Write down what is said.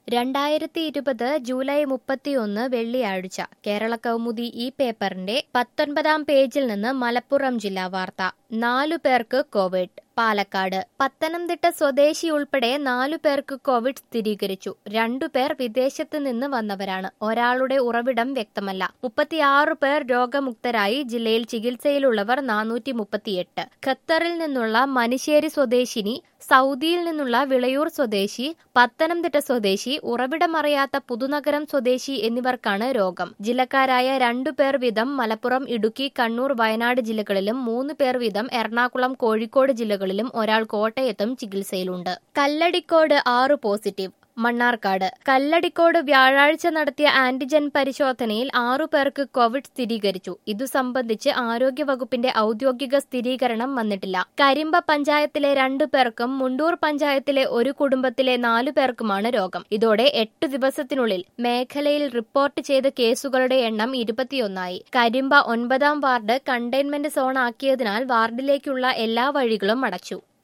2020 July 31 വെള്ളിയാഴ്ച കേരള കൗമുദി ഈ പേപ്പറിന്റെ 19-ാം പേജിൽ നിന്ന് മലപ്പുറം ജില്ലാ വാർത്ത. 4 പേർക്ക് കോവിഡ്. പാലക്കാട്. പത്തനംതിട്ട സ്വദേശി ഉൾപ്പെടെ 4 പേർക്ക് കോവിഡ് സ്ഥിരീകരിച്ചു. 2 പേർ വിദേശത്ത് നിന്ന് വന്നവരാണ്. ഒരാളുടെ ഉറവിടം വ്യക്തമല്ല. 36 പേർ രോഗമുക്തരായി. ജില്ലയിൽ ചികിത്സയിലുള്ളവർ 438. ഖത്തറിൽ നിന്നുള്ള മനിശ്ശേരി സ്വദേശിനി, സൗദിയിൽ നിന്നുള്ള വിളയൂർ സ്വദേശി, പത്തനംതിട്ട സ്വദേശി, ഉറവിടമറിയാത്ത പുതുനഗരം സ്വദേശി എന്നിവർക്കാണ് രോഗം. ജില്ലക്കാരായ 2 പേർ വീതം മലപ്പുറം, ഇടുക്കി, കണ്ണൂർ, വയനാട് ജില്ലകളിലും 3 പേർ വീതം എറണാകുളം, കോഴിക്കോട് ജില്ലകളിലും ഒരാൾ കോട്ടയത്തും ചികിത്സയിലുണ്ട്. കല്ലടിക്കോട് 6 പോസിറ്റീവ്. മണ്ണാർക്കാട്. കല്ലടിക്കോട് വ്യാഴാഴ്ച നടത്തിയ ആന്റിജൻ പരിശോധനയിൽ 6 പേർക്ക് കോവിഡ് സ്ഥിരീകരിച്ചു. ഇതു സംബന്ധിച്ച് ആരോഗ്യവകുപ്പിന്റെ ഔദ്യോഗിക സ്ഥിരീകരണം വന്നിട്ടില്ല. കരിമ്പ പഞ്ചായത്തിലെ 2 പേർക്കും മുണ്ടൂർ പഞ്ചായത്തിലെ ഒരു കുടുംബത്തിലെ 4 പേർക്കുമാണ് രോഗം. ഇതോടെ 8 ദിവസത്തിനുള്ളിൽ മേഖലയിൽ റിപ്പോർട്ട് ചെയ്ത കേസുകളുടെ എണ്ണം 21ആയി. കരിമ്പ 9-ാം വാർഡ് കണ്ടെയ്ൻമെന്റ് സോണാക്കിയതിനാൽ വാർഡിലേക്കുള്ള എല്ലാ വഴികളും അടച്ചു.